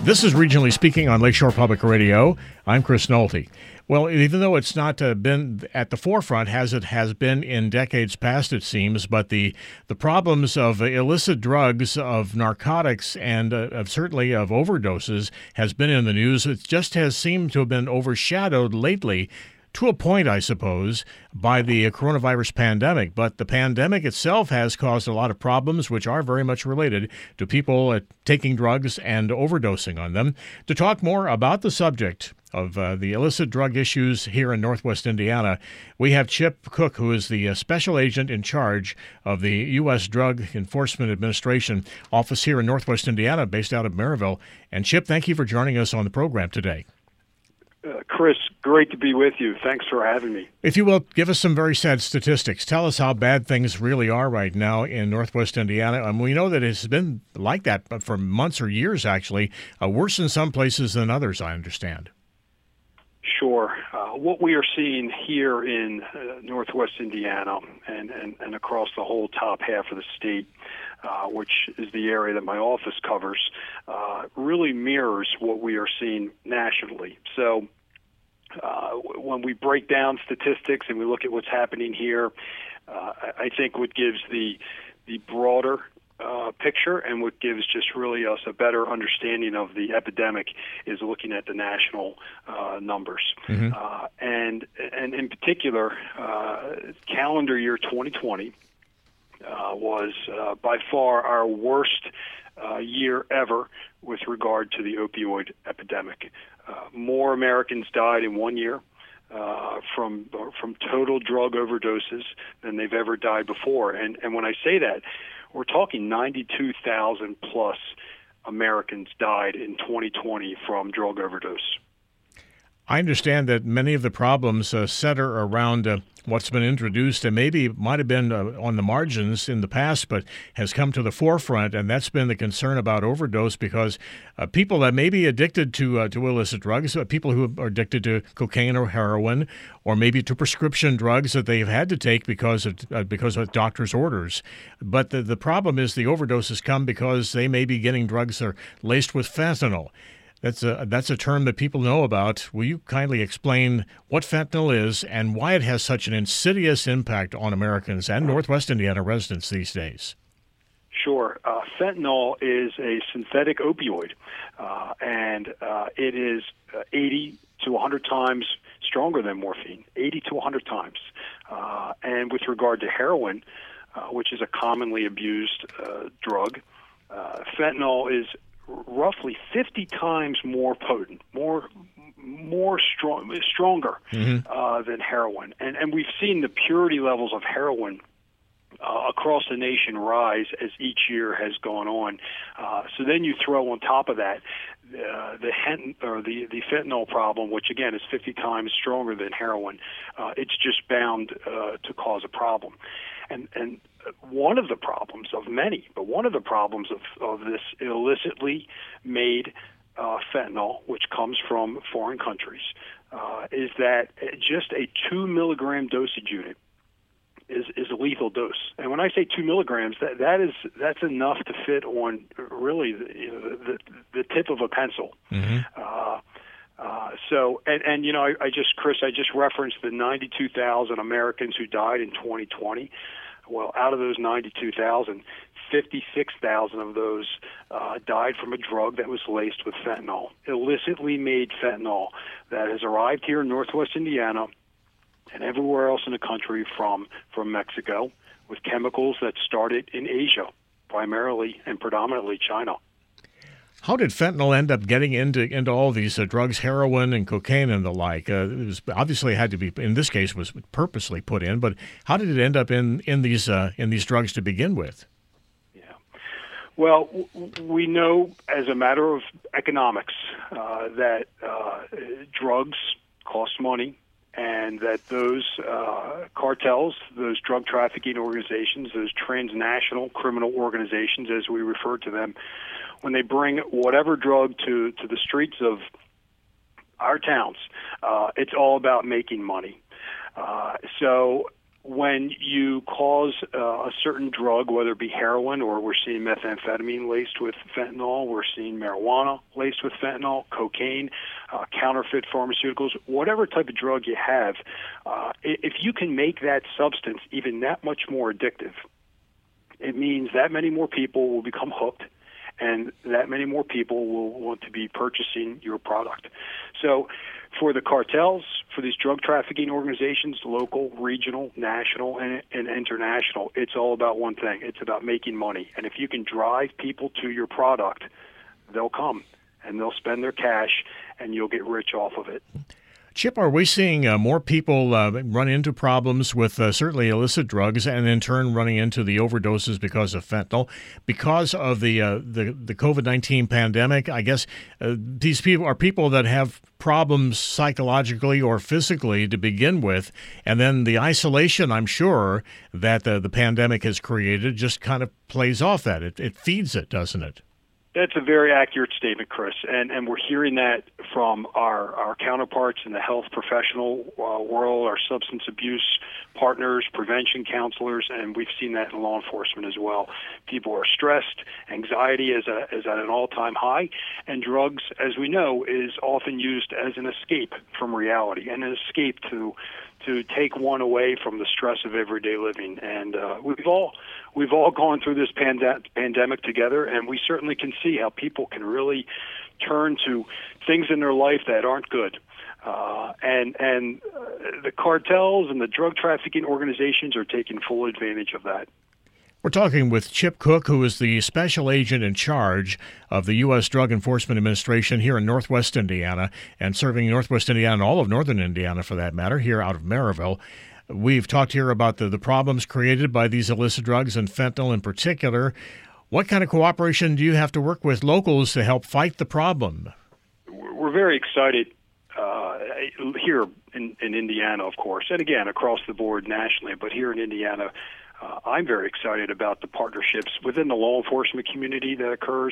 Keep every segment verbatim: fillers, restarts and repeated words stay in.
This is Regionally Speaking on Lakeshore Public Radio. I'm Chris Nolte. Well, even though it's not uh, been at the forefront, as it has been in decades past, it seems, but the, the problems of illicit drugs, of narcotics, and uh, of certainly of overdoses has been in the news. It just has seemed to have been overshadowed lately, to a point, I suppose, by the coronavirus pandemic. But the pandemic itself has caused a lot of problems, which are very much related to people uh, taking drugs and overdosing on them. To talk more about the subject of uh, the illicit drug issues here in Northwest Indiana, we have Chip Cook, who is the uh, special agent in charge of the U S Drug Enforcement Administration office here in Northwest Indiana, based out of Maryville. And Chip, thank you for joining us on the program today. Uh, Chris, great to be with you. Thanks for having me. If you will, give us some very sad statistics. Tell us how bad things really are right now in Northwest Indiana. And we know that it's been like that for months or years, actually, uh, worse in some places than others, I understand. Sure. Uh, what we are seeing here in uh, Northwest Indiana and, and, and across the whole top half of the state, uh, which is the area that my office covers, uh, really mirrors what we are seeing nationally. So uh, when we break down statistics and we look at what's happening here, uh, I think what gives the the broader Uh, picture and what gives just really us a better understanding of the epidemic is looking at the national uh, numbers. Mm-hmm. Uh, and and in particular, uh, calendar year twenty twenty uh, was uh, by far our worst uh, year ever with regard to the opioid epidemic. Uh, more Americans died in one year Uh, from from total drug overdoses than they've ever died before. And and when I say that, we're talking ninety-two thousand plus Americans died in twenty twenty from drug overdose. I understand that many of the problems uh, center around uh, what's been introduced and maybe might have been uh, on the margins in the past, but has come to the forefront, and that's been the concern about overdose because uh, people that may be addicted to uh, to illicit drugs, uh, people who are addicted to cocaine or heroin, or maybe to prescription drugs that they've had to take because of uh, because of doctor's orders. But the, the problem is the overdoses come because they may be getting drugs that are laced with fentanyl. That's a that's a term that people know about. Will you kindly explain what fentanyl is and why it has such an insidious impact on Americans and Northwest Indiana residents these days? Sure. Uh, fentanyl is a synthetic opioid, uh, and uh, it is uh, eighty to one hundred times stronger than morphine, eighty to one hundred times. Uh, and with regard to heroin, uh, which is a commonly abused uh, drug, uh, fentanyl is roughly fifty times more potent, more more strong, stronger mm-hmm. uh, than heroin. And and we've seen the purity levels of heroin uh, across the nation rise as each year has gone on. Uh, so then you throw on top of that uh, the hen- or the the fentanyl problem, which again is fifty times stronger than heroin. Uh, it's just bound uh, to cause a problem. And and one of the problems of many, but one of the problems of, of this illicitly made uh, fentanyl, which comes from foreign countries, uh, is that just a two milligram dosage unit is, is a lethal dose. And when I say two milligrams, that that is that's enough to fit on really the, you know, the, the tip of a pencil. Mm-hmm. Uh, Uh, so, and, and you know, I, I just, Chris, I just referenced the ninety-two thousand Americans who died in twenty twenty. Well, out of those ninety-two thousand, fifty-six thousand of those uh, died from a drug that was laced with fentanyl, illicitly made fentanyl that has arrived here in Northwest Indiana and everywhere else in the country from, from Mexico with chemicals that started in Asia, primarily and predominantly China. How did fentanyl end up getting into into all these uh, drugs, heroin and cocaine and the like? Uh, it was obviously had to be, in this case, was purposely put in. But how did it end up in in these uh, in these drugs to begin with? Yeah, well, w- we know as a matter of economics uh, that uh, drugs cost money, and that those uh, cartels, those drug trafficking organizations, those transnational criminal organizations, as we refer to them, when they bring whatever drug to, to the streets of our towns, uh, it's all about making money. Uh, so when you cause uh, a certain drug, whether it be heroin or we're seeing methamphetamine laced with fentanyl, we're seeing marijuana laced with fentanyl, cocaine, uh, counterfeit pharmaceuticals, whatever type of drug you have, uh, if you can make that substance even that much more addictive, it means that many more people will become hooked, and that many more people will want to be purchasing your product. So for the cartels, for these drug trafficking organizations, local, regional, national, and, and international, it's all about one thing. It's about making money. And if you can drive people to your product, they'll come, and they'll spend their cash, and you'll get rich off of it. Chip, are we seeing uh, more people uh, run into problems with uh, certainly illicit drugs and in turn running into the overdoses because of fentanyl? Because of the uh, the, the COVID nineteen pandemic, I guess uh, these people are people that have problems psychologically or physically to begin with, and then the isolation, I'm sure, that the, the pandemic has created just kind of plays off that. It, it feeds it, doesn't it? That's a very accurate statement, Chris, and and we're hearing that from our, our counterparts in the health professional uh, world, our substance abuse partners, prevention counselors, and we've seen that in law enforcement as well. People are stressed, anxiety is, a, is at an all-time high, and drugs, as we know, is often used as an escape from reality and an escape to to take one away from the stress of everyday living. And uh, we've all we've all gone through this pande- pandemic together, and we certainly can see how people can really turn to things in their life that aren't good. Uh, and and uh, the cartels and the drug trafficking organizations are taking full advantage of that. We're talking with Chip Cook, who is the special agent in charge of the U S Drug Enforcement Administration here in Northwest Indiana and serving Northwest Indiana and all of Northern Indiana, for that matter, here out of Maryville. We've talked here about the, the problems created by these illicit drugs and fentanyl in particular. What kind of cooperation do you have to work with locals to help fight the problem? We're very excited uh, here in, in Indiana, of course, and again, across the board nationally, but here in Indiana, Uh, I'm very excited about the partnerships within the law enforcement community that occurs.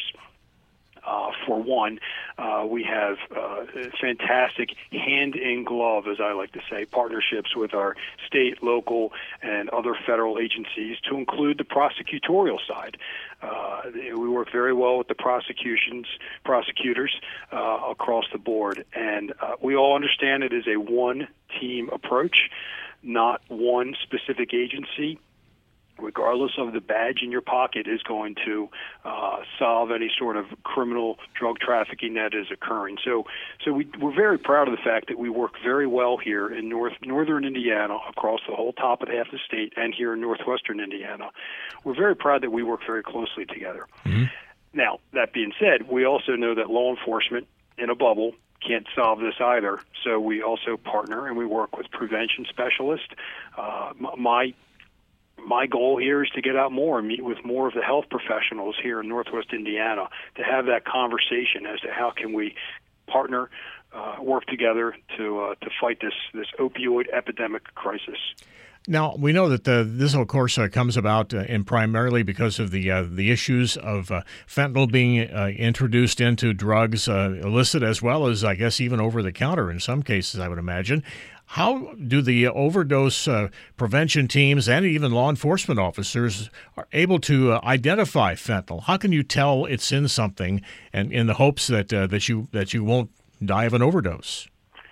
Uh, for one, uh, we have uh, fantastic hand-in-glove, as I like to say, partnerships with our state, local, and other federal agencies to include the prosecutorial side. Uh, we work very well with the prosecutions, prosecutors uh, across the board, and uh, we all understand it is a one-team approach, not one specific agency, regardless of the badge in your pocket, is going to uh, solve any sort of criminal drug trafficking that is occurring. So, so we, we're very proud of the fact that we work very well here in North Northern Indiana, across the whole top of half the state, and here in Northwestern Indiana. We're very proud that we work very closely together. Mm-hmm. Now, that being said, we also know that law enforcement in a bubble can't solve this either. So we also partner and we work with prevention specialists. Uh, my My goal here is to get out more and meet with more of the health professionals here in Northwest Indiana to have that conversation as to how can we partner, uh, work together to uh, to fight this this opioid epidemic crisis. Now, we know that the, this, of course, uh, comes about uh, in primarily because of the uh, the issues of uh, fentanyl being uh, introduced into drugs, uh, illicit as well as, I guess, even over-the-counter in some cases, I would imagine. How do the overdose uh, prevention teams and even law enforcement officers are able to uh, identify fentanyl? How can you tell it's in something, and in the hopes that uh, that you that you won't die of an overdose?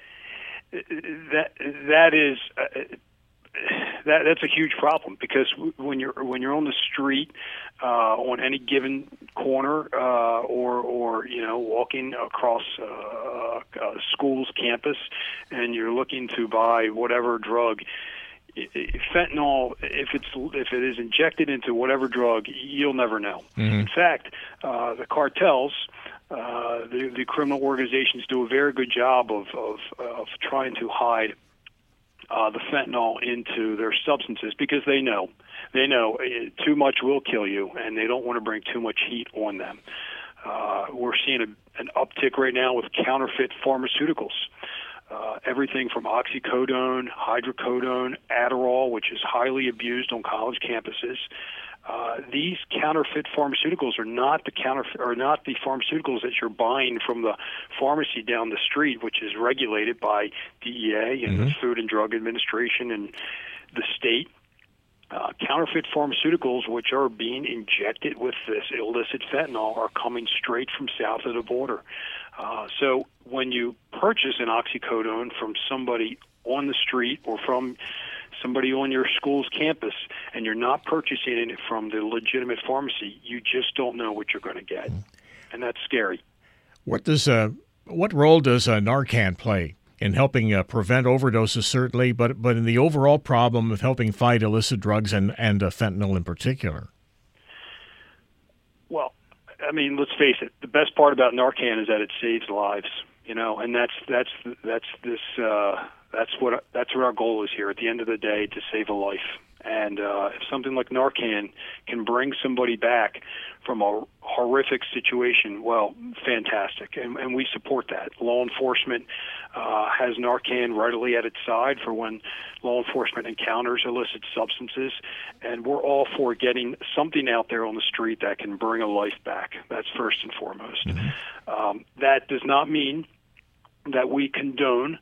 That that is. Uh, That, that's a huge problem, because when you're when you're on the street uh, on any given corner uh, or or you know walking across uh, a school's campus and you're looking to buy whatever drug, fentanyl, if it's if it is injected into whatever drug, you'll never know. Mm-hmm. In fact, uh, the cartels, uh, the, the criminal organizations, do a very good job of of, of trying to hide Uh, the fentanyl into their substances, because they know they know uh, too much will kill you, and they don't want to bring too much heat on them. Uh, we're seeing a, an uptick right now with counterfeit pharmaceuticals. Uh, everything from oxycodone, hydrocodone, Adderall, which is highly abused on college campuses. Uh, these counterfeit pharmaceuticals are not the counterfeit, are not the pharmaceuticals that you're buying from the pharmacy down the street, which is regulated by D E A and mm-hmm. the Food and Drug Administration, and the state. Uh, counterfeit pharmaceuticals, which are being injected with this illicit fentanyl, are coming straight from south of the border. Uh, so when you purchase an oxycodone from somebody on the street or from somebody on your school's campus, and you're not purchasing it from the legitimate pharmacy, you just don't know what you're going to get, and that's scary. What does uh, what role does uh, Narcan play in helping uh, prevent overdoses, certainly, but but in the overall problem of helping fight illicit drugs and and uh, fentanyl in particular? Well, I mean, let's face it. The best part about Narcan is that it saves lives. You know, and that's that's that's this uh, that's what that's what our goal is here. At the end of the day, to save a life. And uh, if something like Narcan can bring somebody back from a horrific situation, well, fantastic. And, and we support that. Law enforcement uh, has Narcan readily at its side for when law enforcement encounters illicit substances. And we're all for getting something out there on the street that can bring a life back. That's first and foremost. Mm-hmm. Um, that does not mean that we condone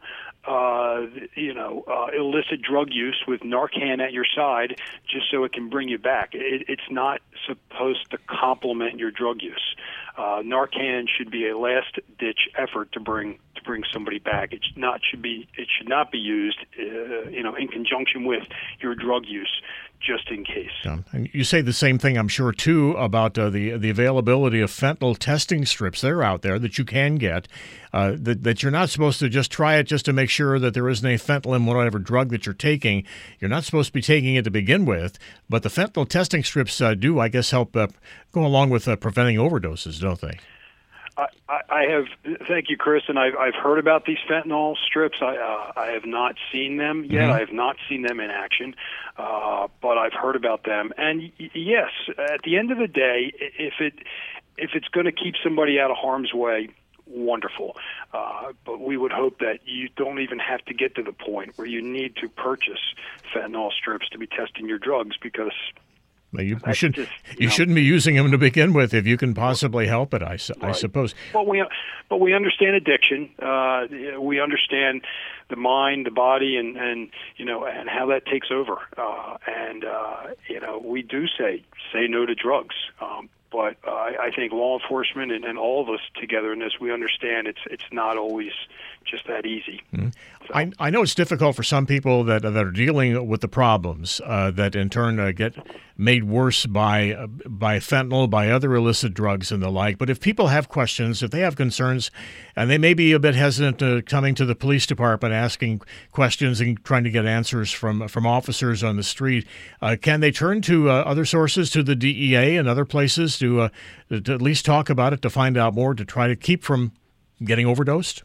Uh, you know, uh, illicit drug use with Narcan at your side just so it can bring you back. It, it's not supposed to complement your drug use. Uh, Narcan should be a last-ditch effort to bring to bring somebody back. It should not should be it should not be used, uh, you know, in conjunction with your drug use, just in case. Yeah. And you say the same thing, I'm sure, too, about uh, the the availability of fentanyl testing strips. They're out there that you can get. Uh, that that you're not supposed to just try it just to make sure that there isn't any fentanyl in whatever drug that you're taking. You're not supposed to be taking it to begin with, but the fentanyl testing strips uh, do, I guess, help uh, go along with uh, preventing overdoses, don't they? I, I have, thank you, Chris, and I've, I've heard about these fentanyl strips. I, uh, I have not seen them yet. Mm-hmm. I have not seen them in action, uh, but I've heard about them. And y- yes, at the end of the day, if it if it's going to keep somebody out of harm's way, wonderful. Uh, but we would hope that you don't even have to get to the point where you need to purchase fentanyl strips to be testing your drugs, because Well, you, you, should, just, you, you know, shouldn't be using them to begin with if you can possibly help it, I, su- right. I suppose. But we, but we understand addiction. Uh, we understand the mind, the body, and, and you know, and how that takes over. Uh, and uh, you know, we do say say no to drugs. Um, but uh, I think law enforcement and, and all of us together in this, we understand it's it's not always just that easy. Mm-hmm. So. I, I know it's difficult for some people that that are dealing with the problems uh, that in turn uh, get made worse by uh, by fentanyl, by other illicit drugs and the like. But if people have questions, if they have concerns, and they may be a bit hesitant to coming to the police department, asking questions and trying to get answers from from officers on the street, uh, can they turn to uh, other sources, to the D E A and other places to, uh, to at least talk about it, to find out more, to try to keep from getting overdosed?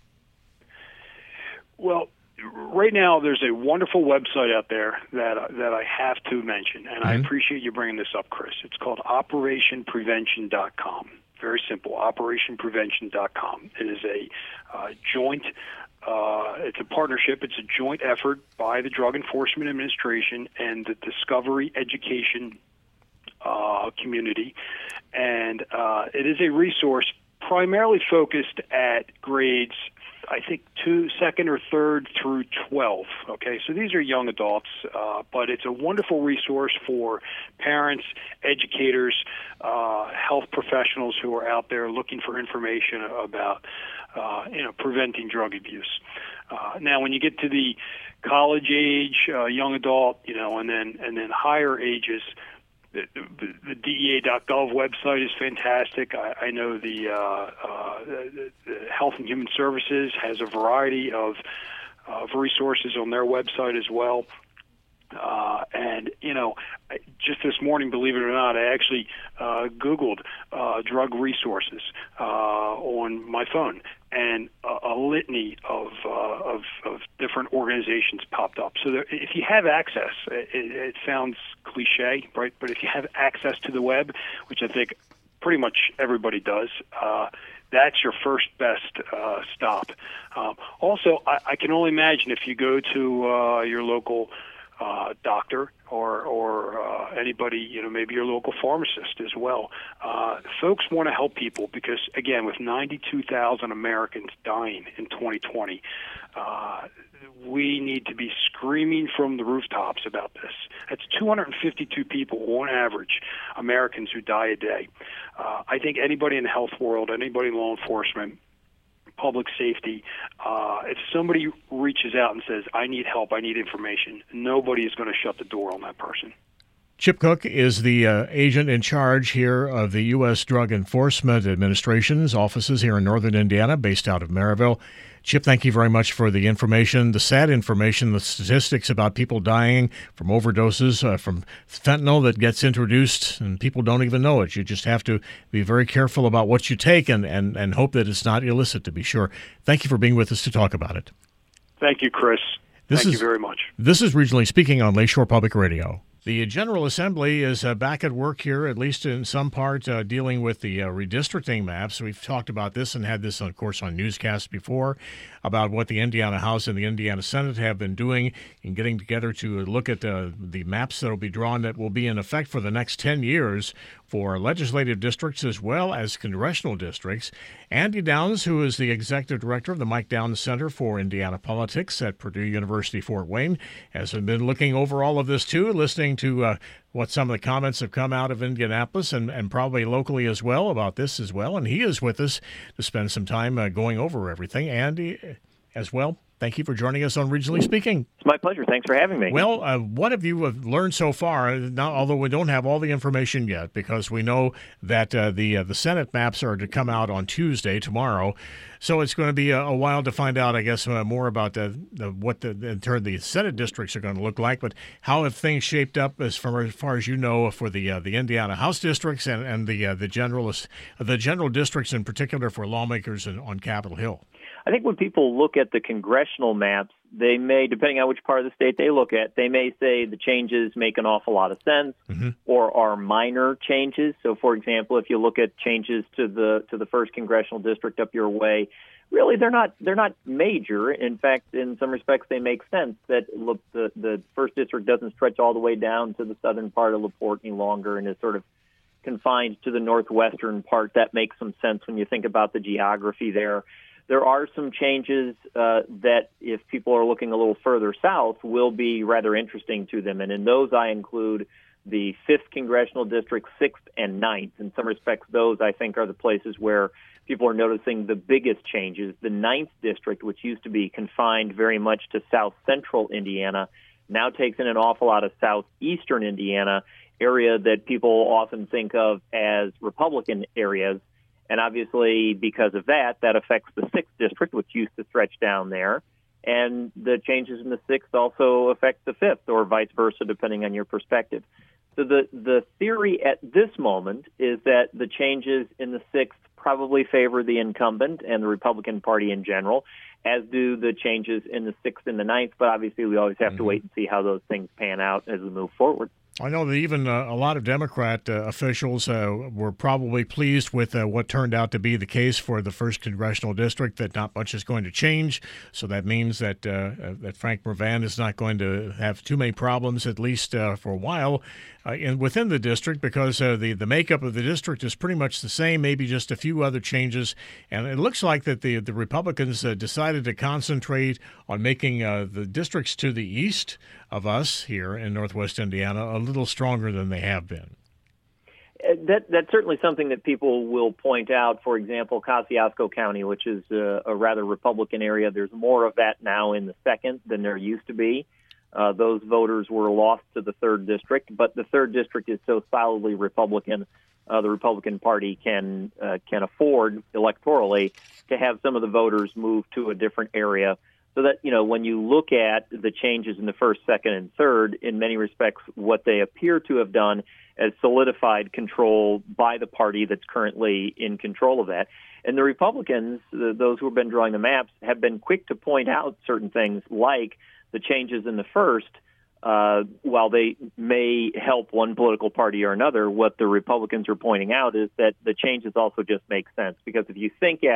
Well, right now there's a wonderful website out there that uh, that I have to mention, and mm-hmm. I appreciate you bringing this up, Chris. It's called operation prevention dot com. Very simple, operation prevention dot com. It is a uh, joint, uh, it's a partnership, it's a joint effort by the Drug Enforcement Administration and the Discovery Education uh, community, and uh, it is a resource primarily focused at grades, I think, two, second or third through twelve. Okay, so these are young adults, uh, but it's a wonderful resource for parents, educators, uh, health professionals who are out there looking for information about, uh, you know, preventing drug abuse. Uh, now, when you get to the college age, uh, young adult, you know, and then and then higher ages, The, the, the D E A dot gov website is fantastic. I, I know the, uh, uh, the, the Health and Human Services has a variety of, of resources on their website as well. Uh, and, you know, just this morning, believe it or not, I actually uh, Googled uh, drug resources uh, on my phone, and a, a litany of, uh, of of different organizations popped up. So there, if you have access, it, it sounds cliche, right? But if you have access to the web, which I think pretty much everybody does, uh, that's your first best uh, stop. Um, also, I, I can only imagine if you go to uh, your local uh, doctor or or uh, anybody, you know, maybe your local pharmacist as well. Uh, folks want to help people because, again, with ninety-two thousand Americans dying in twenty twenty, uh, we need to be screaming from the rooftops about this. That's two hundred fifty-two people on average, Americans who die a day. Uh, I think anybody in the health world, anybody in law enforcement, public safety, uh, if somebody reaches out and says, I need help, I need information, nobody is going to shut the door on that person. Chip Cook is the uh, agent in charge here of the U S Drug Enforcement Administration's offices here in northern Indiana, based out of Maryville. Chip, thank you very much for the information, the sad information, the statistics about people dying from overdoses, uh, from fentanyl that gets introduced, and people don't even know it. You just have to be very careful about what you take and, and, and hope that it's not illicit, to be sure. Thank you for being with us to talk about it. Thank you, Chris. This Thank is, you very much. This is Regionally Speaking on Lakeshore Public Radio. The General Assembly is uh, back at work here, at least in some part, uh, dealing with the uh, redistricting maps. We've talked about this and had this, of course, on newscasts before, about what the Indiana House and the Indiana Senate have been doing in getting together to look at uh, the maps that will be drawn that will be in effect for the next ten years for legislative districts as well as congressional districts. Andy Downs, who is the executive director of the Mike Downs Center for Indiana Politics at Purdue University, Fort Wayne, has been looking over all of this too, listening to uh, what some of the comments have come out of Indianapolis and, and probably locally as well about this as well. And he is with us to spend some time uh, going over everything. Andy, as well, thank you for joining us on Regionally Speaking. It's my pleasure. Thanks for having me. Well, uh, what have you learned so far? Now, although we don't have all the information yet, because we know that uh, the uh, the Senate maps are to come out on Tuesday, tomorrow. So it's going to be a, a while to find out, I guess, uh, more about the, the, what the, in turn the Senate districts are going to look like. But how have things shaped up as far as, far as you know for the uh, the Indiana House districts and and the uh, the general the general districts in particular for lawmakers in, on Capitol Hill? I think when people look at the congressional maps, they may, depending on which part of the state they look at, they may say the changes make an awful lot of sense mm-hmm. or are minor changes. So, for example, if you look at changes to the to the first congressional district up your way, really they're not they're not major. In fact, in some respects, they make sense. That look, the the first district doesn't stretch all the way down to the southern part of LaPorte any longer, and is sort of confined to the northwestern part. That makes some sense when you think about the geography there. There are some changes uh, that, if people are looking a little further south, will be rather interesting to them. And in those, I include the fifth Congressional District, sixth and ninth. In some respects, those, I think, are the places where people are noticing the biggest changes. The ninth District, which used to be confined very much to south-central Indiana, now takes in an awful lot of southeastern Indiana, area that people often think of as Republican areas. And obviously, because of that, that affects the sixth district, which used to stretch down there. And the changes in the sixth also affect the fifth, or vice versa, depending on your perspective. So the, the theory at this moment is that the changes in the sixth probably favor the incumbent and the Republican Party in general, as do the changes in the sixth and the ninth. But obviously, we always have mm-hmm. to wait and see how those things pan out as we move forward. I know that even uh, a lot of Democrat uh, officials uh, were probably pleased with uh, what turned out to be the case for the first congressional district, that not much is going to change. So that means that uh, uh, that Frank Mrvan is not going to have too many problems, at least uh, for a while, uh, in, within the district, because uh, the, the makeup of the district is pretty much the same, maybe just a few other changes. And it looks like that the, the Republicans uh, decided to concentrate on making uh, the districts to the east of us here in Northwest Indiana a little stronger than they have been. That that's certainly something that people will point out. For example, Kosciuszko County, which is a, a rather Republican area, there's more of that now in the second than there used to be. Uh, those voters were lost to the third district, but the third district is so solidly Republican, uh, the Republican Party can uh, can afford electorally to have some of the voters move to a different area. So that, you know, when you look at the changes in the first, second, and third, in many respects, what they appear to have done is solidified control by the party that's currently in control of that. And the Republicans, the, those who have been drawing the maps, have been quick to point out certain things like the changes in the first. Uh, while they may help one political party or another, what the Republicans are pointing out is that the changes also just make sense. Because if you think at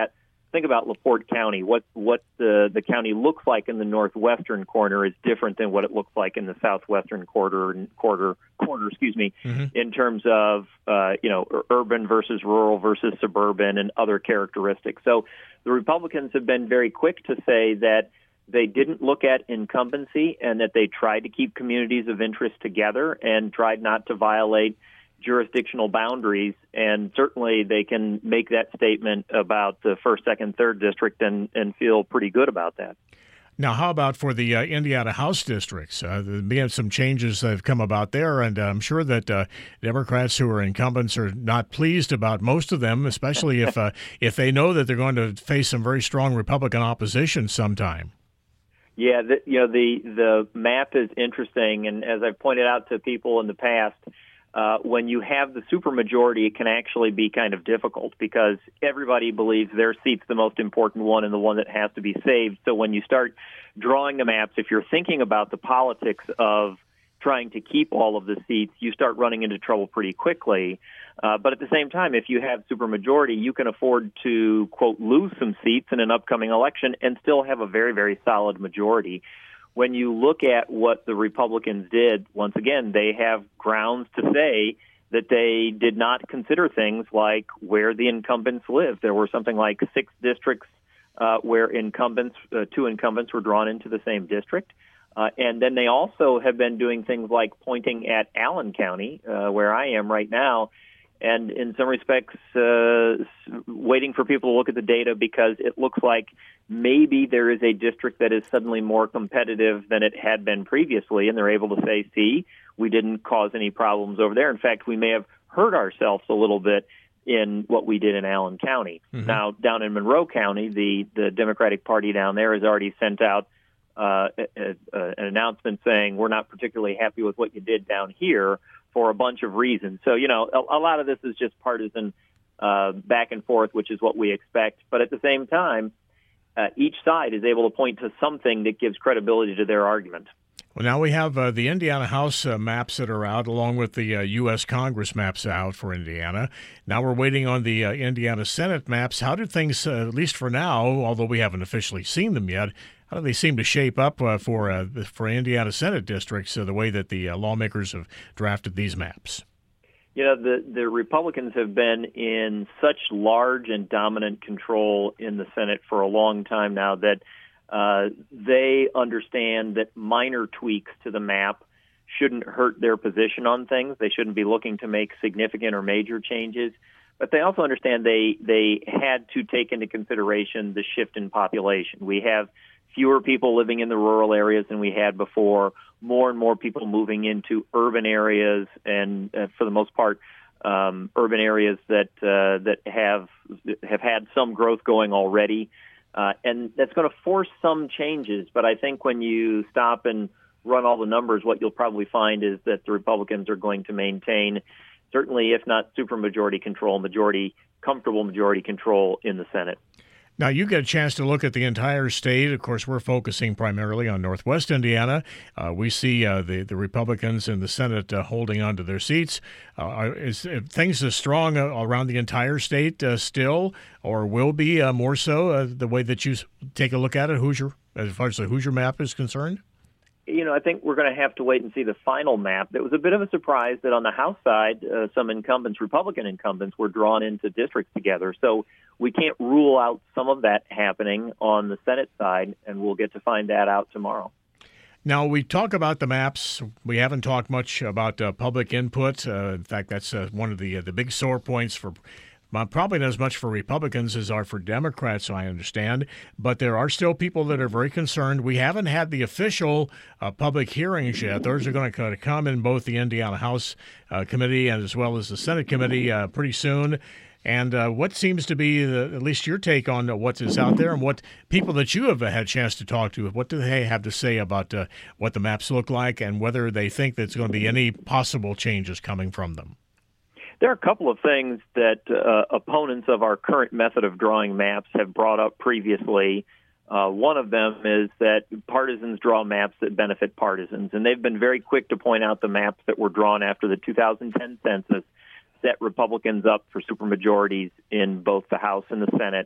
think about LaPorte County. What what the, the county looks like in the northwestern corner is different than what it looks like in the southwestern quarter, quarter, corner, excuse me, mm-hmm. in terms of, uh, you know, urban versus rural versus suburban and other characteristics. So the Republicans have been very quick to say that they didn't look at incumbency and that they tried to keep communities of interest together and tried not to violate jurisdictional boundaries, and certainly they can make that statement about the first, second, third district and, and feel pretty good about that. Now, how about for the uh, Indiana House districts? Uh, there have been some changes that have come about there, and I'm sure that uh, Democrats who are incumbents are not pleased about most of them, especially if uh, if they know that they're going to face some very strong Republican opposition sometime. Yeah, the, you know, the, the map is interesting, and as I've pointed out to people in the past, Uh, when you have the supermajority, it can actually be kind of difficult because everybody believes their seat's the most important one and the one that has to be saved. So when you start drawing the maps, if you're thinking about the politics of trying to keep all of the seats, you start running into trouble pretty quickly. Uh, but at the same time, if you have supermajority, you can afford to, quote, lose some seats in an upcoming election and still have a very, very solid majority. When you look at what the Republicans did, once again, they have grounds to say that they did not consider things like where the incumbents live. There were something like six districts uh, where incumbents, uh, two incumbents were drawn into the same district. Uh, and then they also have been doing things like pointing at Allen County, uh, where I am right now, and in some respects uh, waiting for people to look at the data because it looks like maybe there is a district that is suddenly more competitive than it had been previously, and they're able to say, see, we didn't cause any problems over there. In fact, we may have hurt ourselves a little bit in what we did in Allen County. Mm-hmm. Now, down in Monroe County, the, the Democratic Party down there has already sent out uh, a, a, an announcement saying we're not particularly happy with what you did down here for a bunch of reasons. So, you know, a, a lot of this is just partisan uh, back and forth, which is what we expect. But at the same time, uh, each side is able to point to something that gives credibility to their argument. Well, now we have uh, the Indiana House uh, maps that are out, along with the uh, U S Congress maps out for Indiana. Now we're waiting on the uh, Indiana Senate maps. How do things, uh, at least for now, although we haven't officially seen them yet, how do they seem to shape up uh, for uh, for Indiana Senate districts, uh, the way that the uh, lawmakers have drafted these maps? You know, the, the Republicans have been in such large and dominant control in the Senate for a long time now that uh, they understand that minor tweaks to the map shouldn't hurt their position on things. They shouldn't be looking to make significant or major changes. But they also understand they, they had to take into consideration the shift in population. We have fewer people living in the rural areas than we had before, more and more people moving into urban areas, and uh, for the most part, um, urban areas that uh, that have have had some growth going already. Uh, and that's going to force some changes. But I think when you stop and run all the numbers, what you'll probably find is that the Republicans are going to maintain, certainly if not supermajority control, majority, comfortable majority control in the Senate. Now, you get a chance to look at the entire state. Of course, we're focusing primarily on Northwest Indiana. Uh, we see uh, the, the Republicans in the Senate uh, holding on to their seats. Uh, are, is are things as strong uh, around the entire state uh, still, or will be uh, more so uh, the way that you take a look at it, Hoosier, as far as the Hoosier map is concerned? You know, I think we're going to have to wait and see the final map. It was a bit of a surprise that on the House side, uh, some incumbents, Republican incumbents, were drawn into districts together. So we can't rule out some of that happening on the Senate side, and we'll get to find that out tomorrow. Now, we talk about the maps. We haven't talked much about uh, public input. Uh, in fact, that's uh, one of the uh, the big sore points for Uh, probably not as much for Republicans as are for Democrats, I understand. But there are still people that are very concerned. We haven't had the official uh, public hearings yet. Those are going to kind of come in both the Indiana House uh, Committee and as well as the Senate Committee uh, pretty soon. And uh, what seems to be, the, at least your take on what is out there and what people that you have had a chance to talk to, what do they have to say about uh, what the maps look like and whether they think there's going to be any possible changes coming from them? There are a couple of things that uh, opponents of our current method of drawing maps have brought up previously. Uh, one of them is that partisans draw maps that benefit partisans, and they've been very quick to point out the maps that were drawn after the two thousand ten census set Republicans up for supermajorities in both the House and the Senate.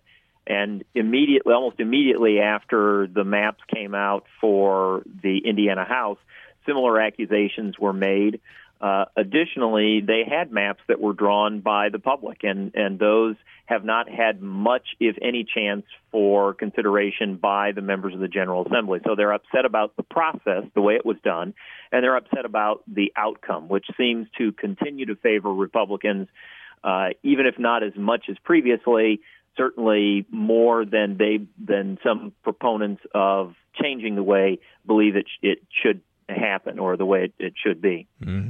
And immediately, almost immediately after the maps came out for the Indiana House, similar accusations were made. Uh, additionally, they had maps that were drawn by the public, and, and those have not had much, if any, chance for consideration by the members of the General Assembly. So they're upset about the process, the way it was done, and they're upset about the outcome, which seems to continue to favor Republicans, uh, even if not as much as previously, certainly more than they than some proponents of changing the way believe it, it should happen or the way it, it should be. Mm-hmm.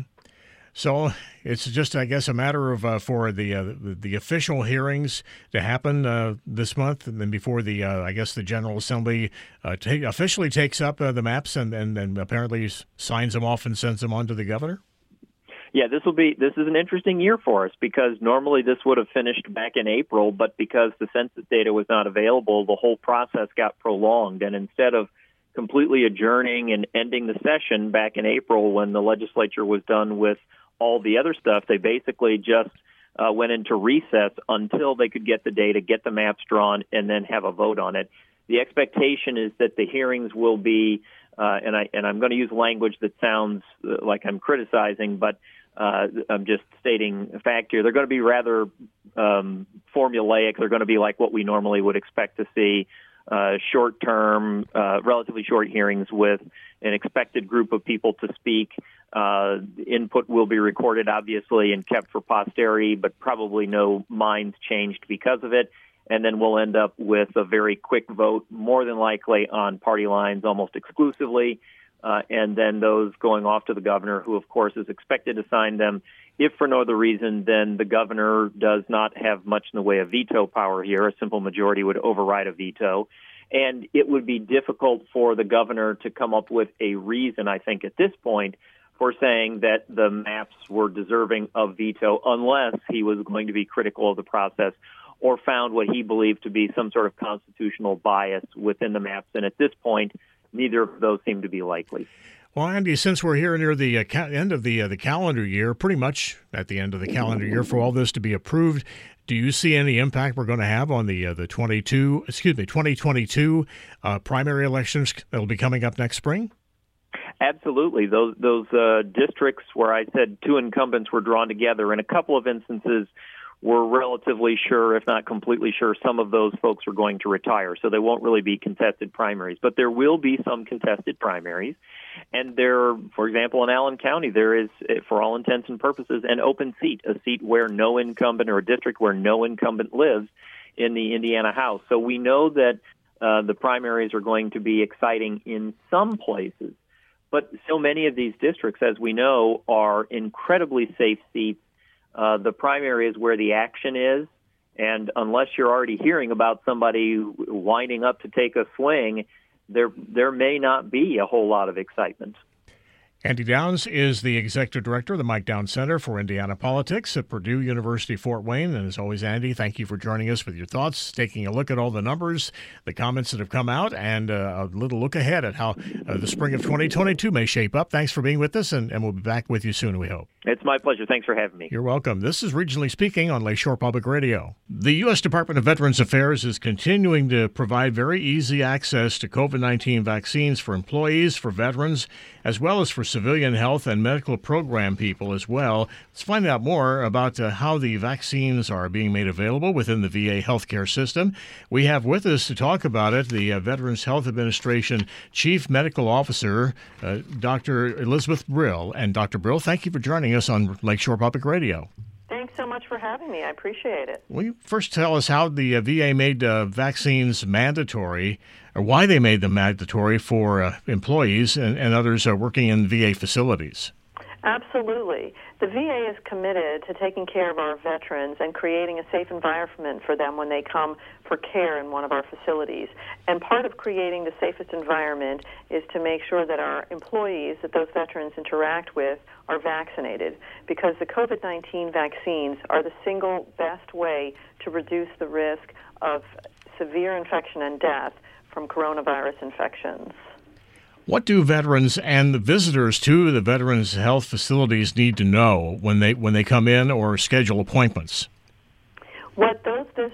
So it's just, I guess, a matter of uh, for the, uh, the the official hearings to happen uh, this month, and then before the uh, I guess the General Assembly uh, take, officially takes up uh, the maps and, and and apparently signs them off and sends them on to the governor. Yeah, this will be this is an interesting year for us because normally this would have finished back in April, but because the census data was not available, the whole process got prolonged, and instead of completely adjourning and ending the session back in April when the legislature was done with all the other stuff, they basically just uh, went into recess until they could get the data, get the maps drawn, and then have a vote on it. The expectation is that the hearings will be, uh, and, I, and I'm going to use language that sounds like I'm criticizing, but uh, I'm just stating a fact here. They're going to be rather um, formulaic. They're going to be like what we normally would expect to see. Uh, short-term, uh, relatively short hearings with an expected group of people to speak. Uh, input will be recorded, obviously, and kept for posterity, but probably no minds changed because of it. And then we'll end up with a very quick vote, more than likely on party lines almost exclusively, uh, and then those going off to the governor, who, of course, is expected to sign them. If for no other reason, then the governor does not have much in the way of veto power here. A simple majority would override a veto. And it would be difficult for the governor to come up with a reason, I think, at this point, for saying that the maps were deserving of veto unless he was going to be critical of the process or found what he believed to be some sort of constitutional bias within the maps. And at this point, neither of those seem to be likely. Well, Andy, since we're here near the uh, ca- end of the uh, the calendar year, pretty much at the end of the calendar year for all this to be approved, do you see any impact we're going to have on the uh, the twenty-two, excuse me, twenty twenty-two uh, primary elections that will be coming up next spring? Absolutely. Those those uh, districts where I said two incumbents were drawn together, in a couple of instances, we're relatively sure, if not completely sure, some of those folks are going to retire. So they won't really be contested primaries. But there will be some contested primaries. And there, for example, in Allen County, there is, for all intents and purposes, an open seat, a seat where no incumbent or a district where no incumbent lives in the Indiana House. So we know that uh, the primaries are going to be exciting in some places. But so many of these districts, as we know, are incredibly safe seats. Uh, the primary is where the action is, and unless you're already hearing about somebody winding up to take a swing, there there may not be a whole lot of excitement. Andy Downs is the Executive Director of the Mike Downs Center for Indiana Politics at Purdue University, Fort Wayne. And as always, Andy, thank you for joining us with your thoughts, taking a look at all the numbers, the comments that have come out, and uh, a little look ahead at how uh, the spring of twenty twenty-two may shape up. Thanks for being with us, and, and we'll be back with you soon, we hope. It's my pleasure. Thanks for having me. You're welcome. This is Regionally Speaking on Lakeshore Public Radio. The U S Department of Veterans Affairs is continuing to provide very easy access to COVID nineteen vaccines for employees, for veterans, as well as for civilian health and medical program people as well. Let's find out more about uh, how the vaccines are being made available within the V A healthcare system. We have with us to talk about it the uh, Veterans Health Administration Chief Medical Officer, uh, Doctor Elizabeth Brill. And Doctor Brill, thank you for joining us on Lakeshore Public Radio. Thanks so much for having me. I appreciate it. Will you first tell us how the uh, V A made uh, vaccines mandatory, or why they made them mandatory for uh, employees and, and others uh, working in V A facilities? Absolutely. The V A is committed to taking care of our veterans and creating a safe environment for them when they come for care in one of our facilities. And part of creating the safest environment is to make sure that our employees that those veterans interact with are vaccinated, because the COVID nineteen vaccines are the single best way to reduce the risk of severe infection and death from coronavirus infections. What do veterans and the visitors to the veterans' health facilities need to know when they when they come in or schedule appointments? What those vis-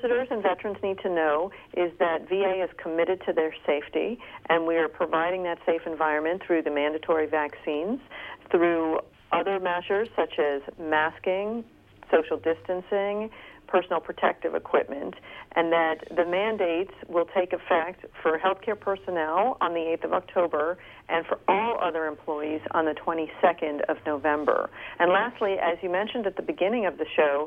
visitors and veterans need to know is that V A is committed to their safety, and we are providing that safe environment through the mandatory vaccines, through other measures such as masking, social distancing, personal protective equipment, and that the mandates will take effect for healthcare personnel on the eighth of October and for all other employees on the twenty-second of November. And lastly, as you mentioned at the beginning of the show,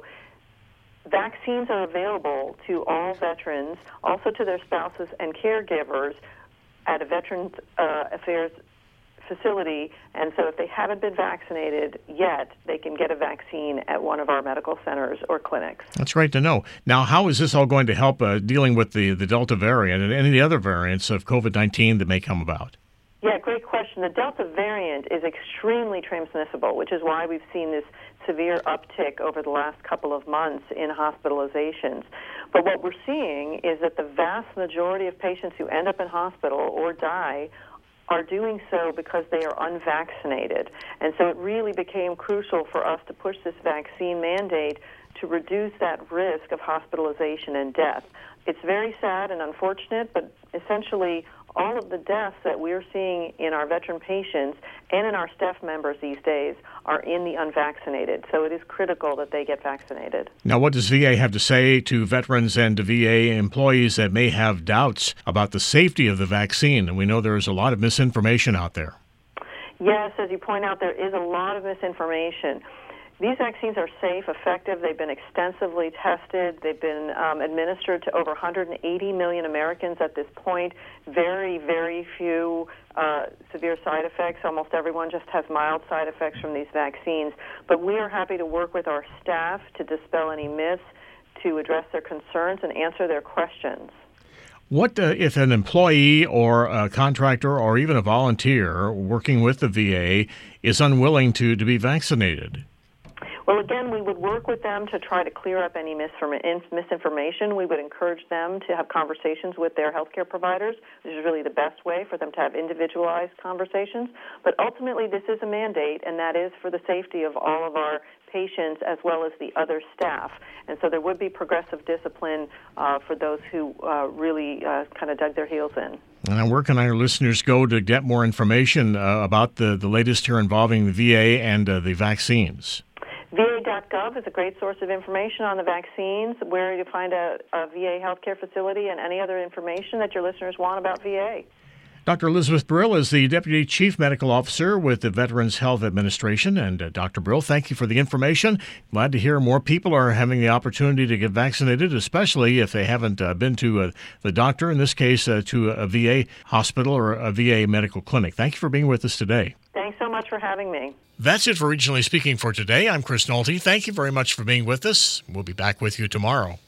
vaccines are available to all veterans, also to their spouses and caregivers at a Veterans uh, Affairs facility, and so if they haven't been vaccinated yet, they can get a vaccine at one of our medical centers or clinics. That's great to know. Now, how is this all going to help uh, dealing with the, the Delta variant and any of the other variants of COVID nineteen that may come about? Yeah, great question. The Delta variant is extremely transmissible, which is why we've seen this severe uptick over the last couple of months in hospitalizations. But what we're seeing is that the vast majority of patients who end up in hospital or die are doing so because they are unvaccinated. And so it really became crucial for us to push this vaccine mandate to reduce that risk of hospitalization and death. It's very sad and unfortunate, but essentially all of the deaths that we're seeing in our veteran patients and in our staff members these days are in the unvaccinated. So it is critical that they get vaccinated. Now, what does V A have to say to veterans and to V A employees that may have doubts about the safety of the vaccine? And we know there is a lot of misinformation out there. Yes, as you point out, there is a lot of misinformation. These vaccines are safe, effective. They've been extensively tested. They've been um, administered to over one hundred eighty million Americans at this point. Very, very few uh, severe side effects. Almost everyone just has mild side effects from these vaccines. But we are happy to work with our staff to dispel any myths, to address their concerns, and answer their questions. What uh, if an employee or a contractor or even a volunteer working with the V A is unwilling to, to be vaccinated? Well, again, we would work with them to try to clear up any misinformation. We would encourage them to have conversations with their healthcare providers, which is really the best way for them to have individualized conversations. But ultimately, this is a mandate, and that is for the safety of all of our patients as well as the other staff. And so there would be progressive discipline uh, for those who uh, really uh, kind of dug their heels in. And where can our listeners go to get more information uh, about the, the latest here involving the V A and uh, the vaccines? V A dot gov is a great source of information on the vaccines, where you find a, a V A healthcare facility, and any other information that your listeners want about V A. Doctor Elizabeth Brill is the Deputy Chief Medical Officer with the Veterans Health Administration. And uh, Doctor Brill, thank you for the information. Glad to hear more people are having the opportunity to get vaccinated, especially if they haven't uh, been to uh, the doctor, in this case uh, to a V A hospital or a V A medical clinic. Thank you for being with us today. Thanks so much for having me. That's it for Regionally Speaking for today. I'm Chris Nolte. Thank you very much for being with us. We'll be back with you tomorrow.